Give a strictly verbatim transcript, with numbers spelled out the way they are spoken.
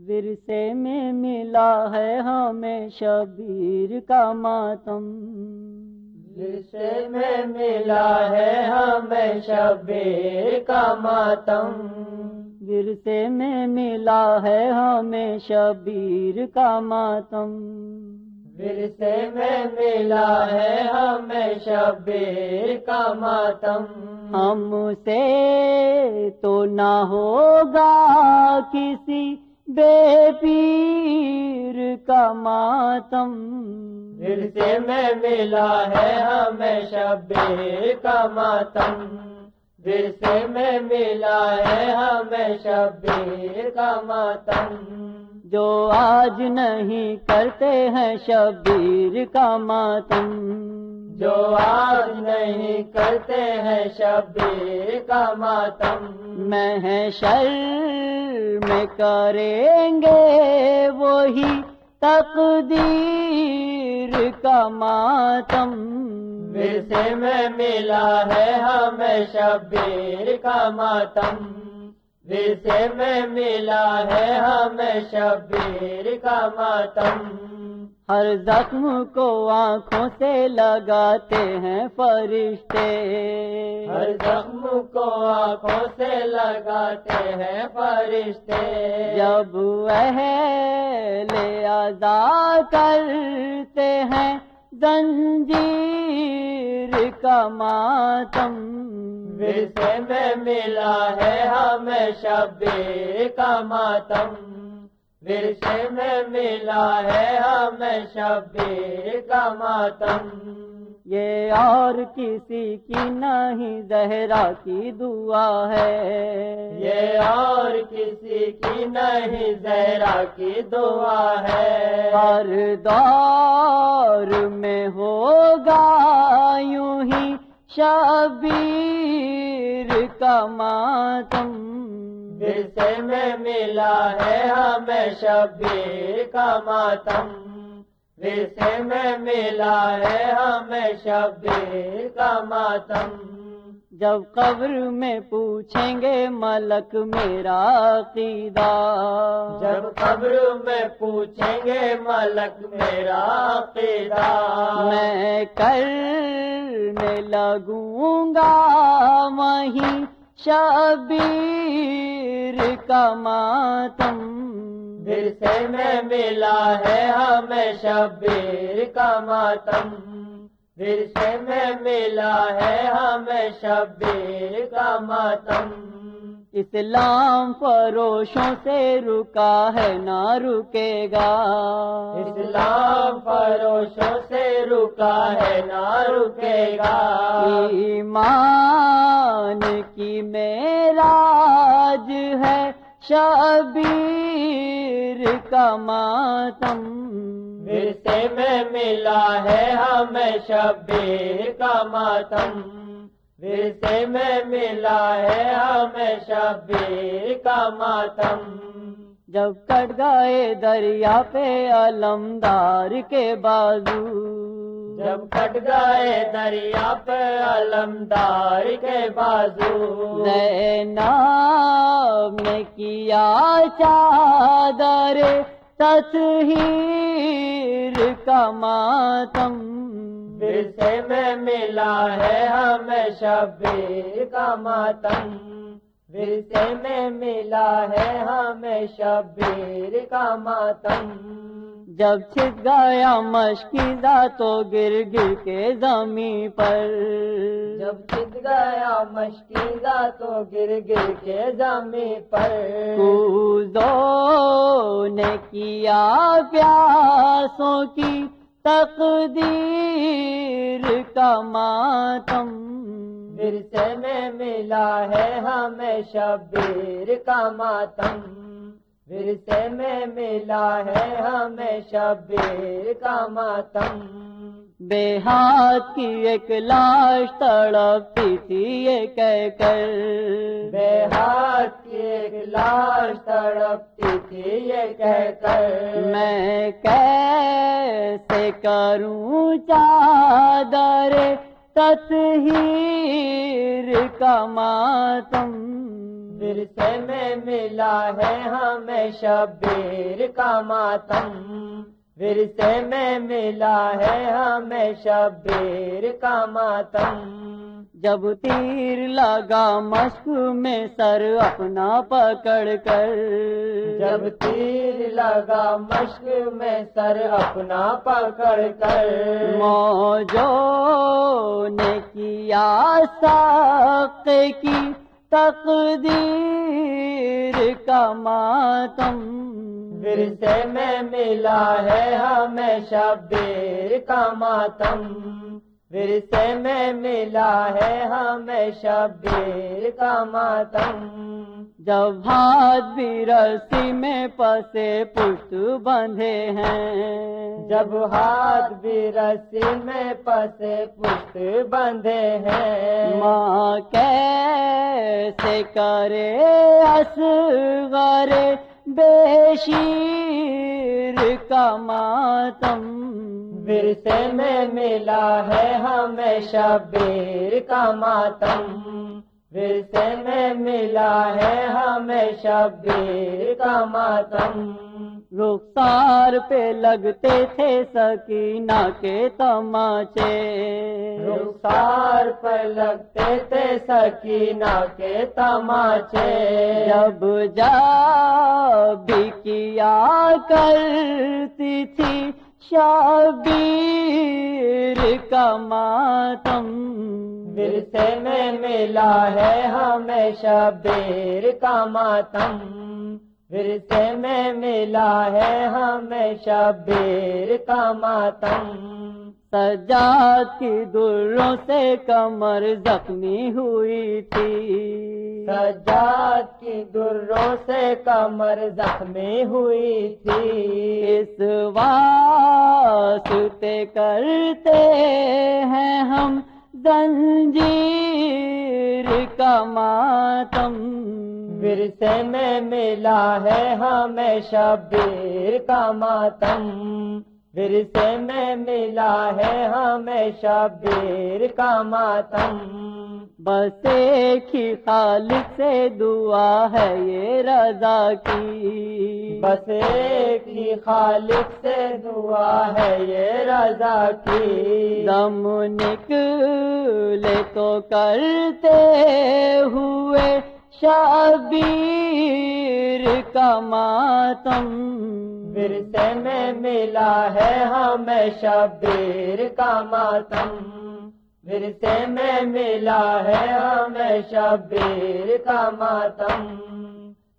ورثے میں ملا ہے ہمیں شبیر کا ماتم، ورثے میں ملا ہے ہمیں شبیر کا ماتم، ورثے میں ملا ہے ہمیں شبیر کا ماتم، ورثے میں ملا ہے ہمیں شبیر کا ماتم، ہم سے تو نہ ہوگا کسی بے پیر کا ماتم، ورثے میں ملا ہے ہمیں شبیر کا ماتم، ورثے میں ملا ہے ہمیں شبیر کا ماتم، جو آج نہیں کرتے ہیں شبیر کا ماتم، جو آج نہیں کرتے ہیں شبیر کا ماتم، محشر میں کریں گے وہی تقدیر کا ماتم، ورثے میں ملا ہے ہمیں شبیر کا ماتم، ورثے میں ملا ہے ہمیں شبیر کا ماتم، ہر زخم کو آنکھوں سے لگاتے ہیں فرشتے، ہر زخم کو آنکھوں سے لگاتے ہیں فرشتے، جب اہل عزا کرتے ہیں زنجیر کا ماتم، ورثے میں ملا ہے ہمیں شبیر کا ماتم، ورثے میں ملا ہے ہمیں شبیر کا ماتم، یہ اور کسی کی نہیں زہرا کی دعا ہے، یہ اور کسی کی نہیں زہرا کی دعا ہے، ہر دور میں ہوگا یوں ہی شبیر کا ماتم، ورثے میں ملا ہے ہمیں شبیر کا ماتم، ورثے میں ملا ہے ہمیں شبیر کا ماتم، جب قبر میں پوچھیں گے ملک میرا عقیدہ، جب قبر میں پوچھیں گے ملک میرا عقیدہ، میں کرنے لگوں گا وہیں شبیر کا ماتم، ورثے میں ملا ہے ہمیں شبیر کا ماتم، ورثے میں ملا ہے ہمیں شبیر کا ماتم، اسلام فروشوں سے رکا ہے نہ رکے گا، اسلام فروشوں سے رکا ہے نہ رکے گا، ایمان کی معراج ہے شبیر کا ماتم، ورثے میں ملا ہے ہمیں شبیر کا ماتم، ورثے میں ملا ہے ہمیں شبیر کا ماتم، جب کٹ گئے دریا پہ علمدار کے بازو، جب کٹ گئے دریا پہ علمدار کے بازو، زینب نے کیا چادر تطہیر کا ماتم، ورثے میں ملا ہے ہمیں شبیر کا ماتم، ورثے میں ملا ہے ہمیں شبیر کا ماتم، جب چھت گیا مشکیزہ تو گر گر کے زمین پر، جب چھت گیا مشکیزہ تو گر گر کے زمین پر، کوزوں نے کیا پیاسوں کی تقدیر کا ماتم، ورثے میں ملا ہے ہمیں شبیر کا ماتم، ورثے میں ملا ہے ہمیں شبیر کا ماتم، بے ہاتھ کی ایک لاش تڑپتی تھی یہ کہہ کر، بے ہاتھ کی ایک لاش تڑپتی تھی یہ کہہ کر، میں کیسے کروں چادر تطہیر کا ماتم، ورثے میں ملا ہے ہمیں شبیر کا ماتم، ورثے میں ملا ہے ہمیں شبیر کا ماتم۔ جب تیر لگا مشق میں سر اپنا پکڑ کر، جب تیر لگا مشق میں سر اپنا پکڑ کر، موجوں نے کیا ساق کی تقدیر کا ماتم، ورثے میں ملا ہے ہمیں شبیر کا ماتم، ورثے میں ملا ہے ہمیں شبیر کا ماتم۔ جب ہاتھ بھی رسی میں پسے پشت بندھے ہیں، جب ہاتھ بھی رسی میں پسے پشت بندھے ہیں، ماں کیسے کرے اصغر بے شیر کا ماتم، ورثے میں ملا ہے ہمیں شبیر کا ماتم، ورثے میں ملا ہے ہمیں شبیر کا ماتم۔ رخسار پہ لگتے تھے سکینہ کے تماچے، رخسار پر لگتے تھے سکینہ کے تماچے، جب جا بھی کیا کرتی تھی شبیر کا ماتم، ورثے میں ملا ہے ہمیں شبیر کا ماتم، ورثے میں ملا ہے ہمیں شبیر کا ماتم۔ سجاد کی دروں سے کمر زخمی ہوئی تھی، سجاد کی دروں سے کمر زخمی ہوئی تھی، اس واسطے کرتے ہیں ہم زنجیر کا ماتم، ورثے میں ملا ہے ہمیں شبیر کا ماتم، ورثے میں ملا ہے ہمیں شبیر کا ماتم۔ بس ایک ہی خالق سے دعا ہے یہ رضا کی، بس ایک ہی خالق سے دعا ہے یہ رضا کی، دم نکلے تو کرتے ہوئے شبیر کا ماتم، ورثے میں ملا ہے ہمیں شبیر کا ماتم، ورثے میں ملا ہے ہمیں شبیر کا ماتم۔